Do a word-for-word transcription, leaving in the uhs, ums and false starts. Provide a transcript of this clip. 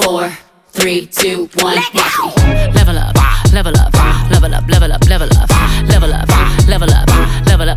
four, three, two, one, watch me. Level up, level up, level up, level up, level up, level up, level up, level up.